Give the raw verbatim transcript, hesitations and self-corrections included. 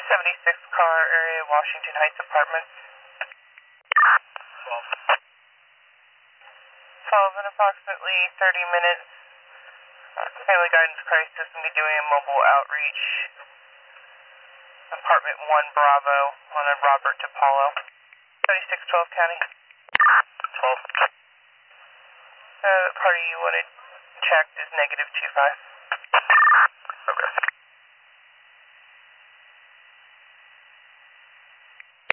seventy-six car area, Washington Heights Apartments. twelve. twelve in approximately thirty minutes. Family Guidance Crisis will be doing a mobile outreach. Apartment one Bravo on a Robert DePaulo. seventy-six twelve County. twelve. Uh, the party you wanted checked is negative two five. Okay.